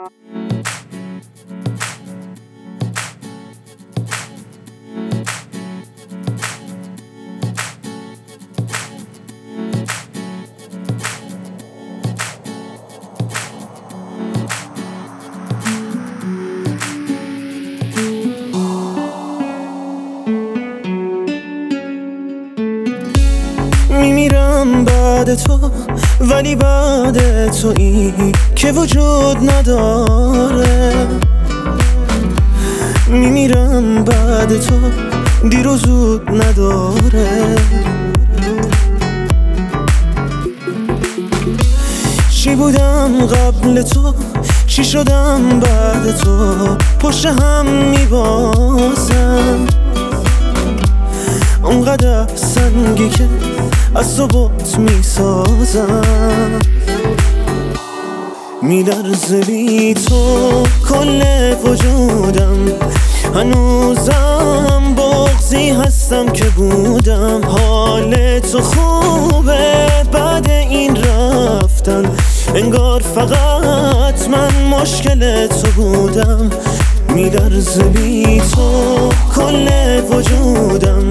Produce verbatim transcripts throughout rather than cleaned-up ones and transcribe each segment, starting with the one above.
میمیرم بعد تو، ولی بعد تو این که وجود نداره. میمیرم بعد تو، دیر و زود نداره. چی بودم قبل تو، چی شدم بعد تو، پشت هم میبازم. اونقدر سنگی که از تو بوت میسازم. میلرزه بی تو کل وجودم، هنوزم بغضی هستم که بودم. حال تو خوبه بعد این رفتن، انگار فقط من مشکل تو بودم. میلرزه بی تو کل وجودم،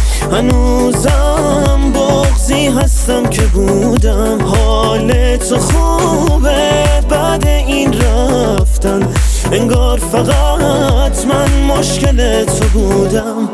هنوزم بغضی هستم که بودم. حال تو خوبه بعد این رفتن، انگار فقط من مشکل تو بودم.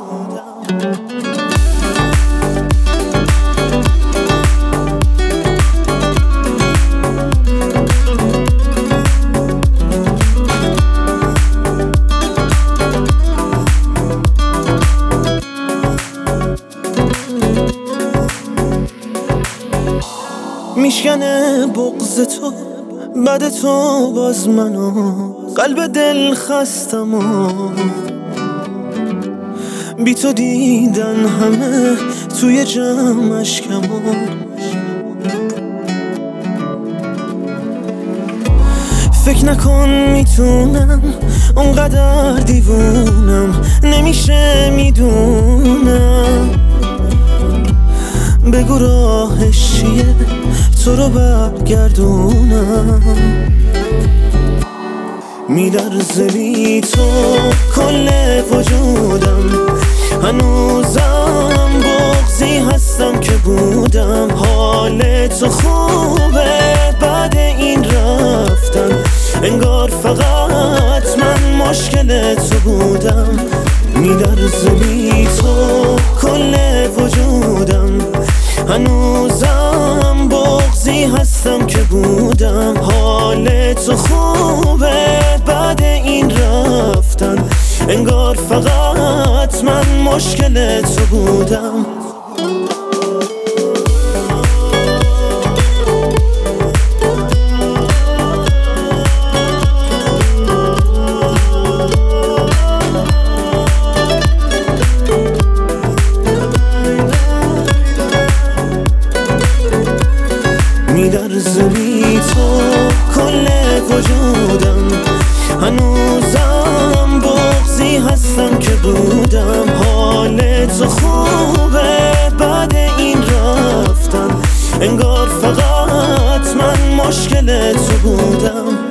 میشکنه بغض تو بعد تو باز منو، قلب دل خستم و بی تو دیدن همه توی جمعش کمان. فکر نکن میتونم اونقدر دیوونم، نمیشه میدونم. بگو راهش چیه تو رو برگردونم. میلرزه بی تو کل وجودم، هنوزم بغضی هستم که بودم. حال تو خوبه بعد این رفتن، انگار فقط من مشکل تو بودم. میلرزه بی تو کل وجودم، هنوزم بغضی هستم که بودم. حال تو خوبه بعد این رفتن، انگار فقط من مشکل تو بودم. میلرزه بی تو کل وجودم، هنوزم بغضی هستم که بودم. حال تو خوبه بعد این رفتن، انگار فقط من مشکل تو بودم.